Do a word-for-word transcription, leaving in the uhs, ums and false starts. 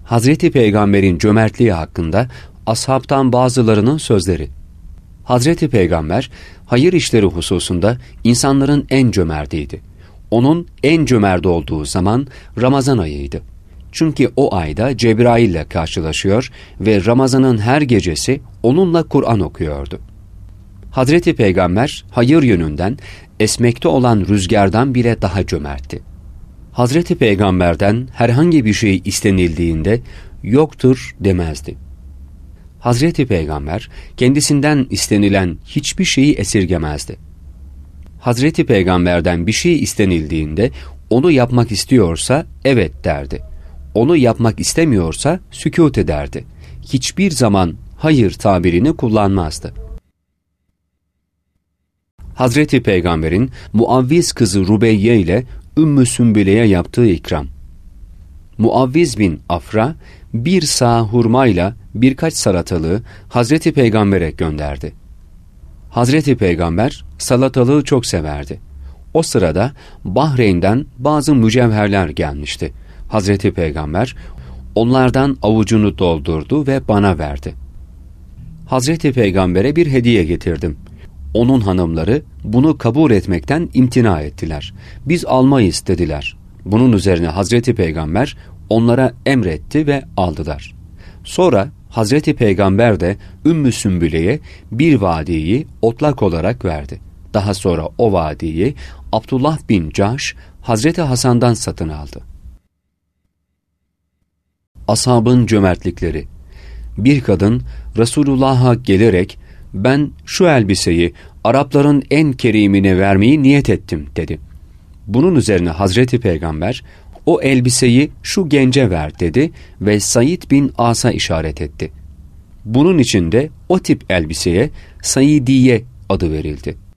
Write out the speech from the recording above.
Hazreti Peygamber'in cömertliği hakkında ashabtan bazılarının sözleri. Hazreti Peygamber, hayır işleri hususunda insanların en cömertiydi. Onun en cömert olduğu zaman Ramazan ayıydı. Çünkü o ayda Cebrail ile karşılaşıyor ve Ramazan'ın her gecesi onunla Kur'an okuyordu. Hazreti Peygamber, hayır yönünden esmekte olan rüzgardan bile daha cömertti. Hazreti Peygamber'den herhangi bir şey istenildiğinde yoktur demezdi. Hazreti Peygamber kendisinden istenilen hiçbir şeyi esirgemezdi. Hazreti Peygamber'den bir şey istenildiğinde onu yapmak istiyorsa evet derdi. Onu yapmak istemiyorsa sükût ederdi. Hiçbir zaman hayır tabirini kullanmazdı. Hazreti Peygamber'in Muavviz kızı Rubeyye ile Ümmü Sümbüle'ye yaptığı ikram. Muavviz bin Afra bir sağ hurmayla birkaç salatalığı Hazreti Peygamber'e gönderdi. Hazreti Peygamber salatalığı çok severdi. O sırada Bahreyn'den bazı mücevherler gelmişti. Hazreti Peygamber onlardan avucunu doldurdu ve bana verdi. Hazreti Peygamber'e bir hediye getirdim. Onun hanımları bunu kabul etmekten imtina ettiler. Biz almayız dediler. Bunun üzerine Hazreti Peygamber onlara emretti ve aldılar. Sonra Hazreti Peygamber de Ümmü Sümbüle'ye bir vadiyi otlak olarak verdi. Daha sonra o vadiyi Abdullah bin Cahş Hazreti Hasan'dan satın aldı. Ashabın cömertlikleri. Bir kadın Resulullah'a gelerek ben şu elbiseyi Arapların en kerimine vermeyi niyet ettim dedi. Bunun üzerine Hazreti Peygamber o elbiseyi şu gence ver dedi ve Said bin As'a işaret etti. Bunun için de o tip elbiseye Saidiye adı verildi.